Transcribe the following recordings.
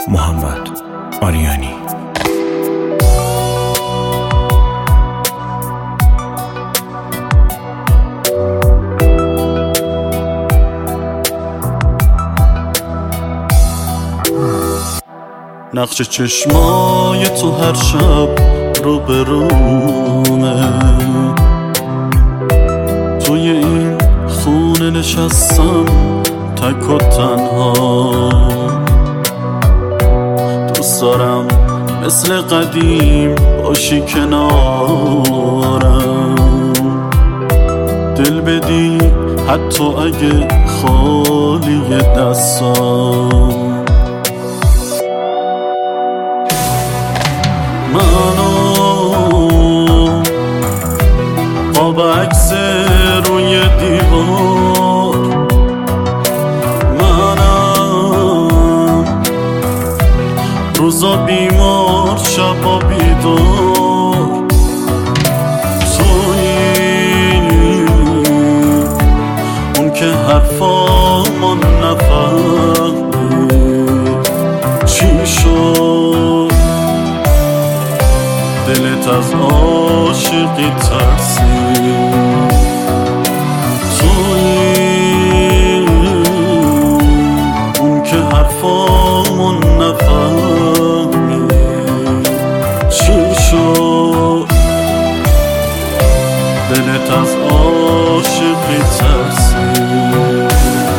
محمد آریانی. نقش چشمای تو هر شب رو به رومه، توی این خونه نشستم تک و تنها. دوست دارم مثل قدیم باشی کنارم، دل بدی حتی اگه خالی دستام. منو قاب عکس روی دیوار، منم روزا بیمار شبا بیدار. تویی اون که حرفامو نفهمی چی شد، دلت از عاشقی ترسید. تویی اون که حرفامو نفهمی چی شد، دلت از عاشقی ترسید.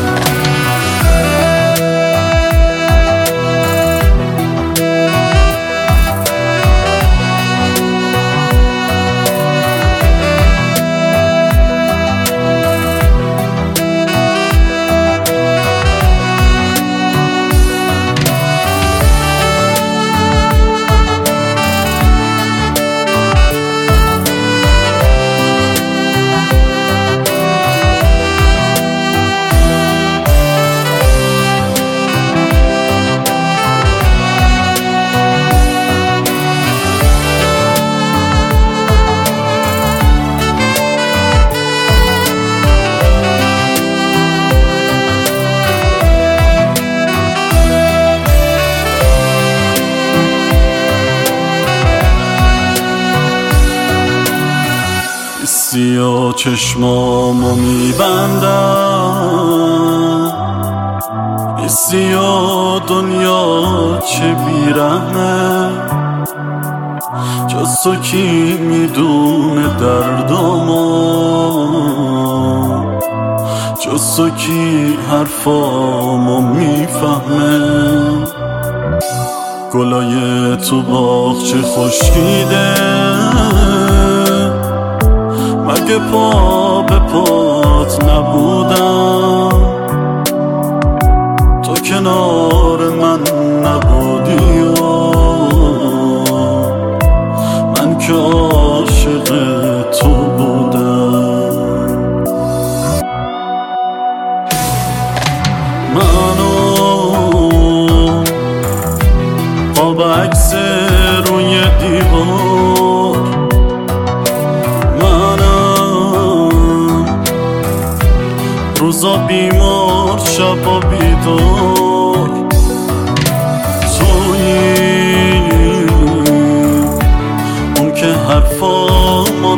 سیاه چشمامو میبندم، سیاه دنیا چه بیرحمه، جز تو کی میدونه دردامو، جز تو کی حرفامو میفهمه. گلای تو باغچه خشکیده، مگه پا به پات نبودم، تو کنار من نبودی و من که عاشق تو بودم. منو قاب عکس روی دیوار، روزا بیمار شبا بیدار. تویی اون که حرفامو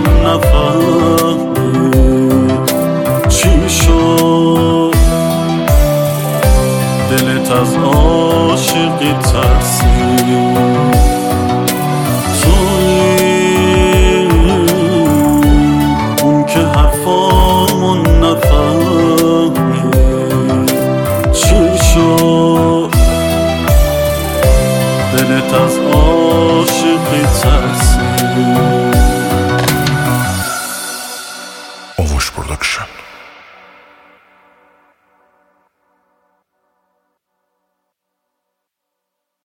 نفهمی چی شد، دلت از عاشقی ترسید. تویی اون که حرفامو نفهمی چی شد، دلت از عاشقی ترسید.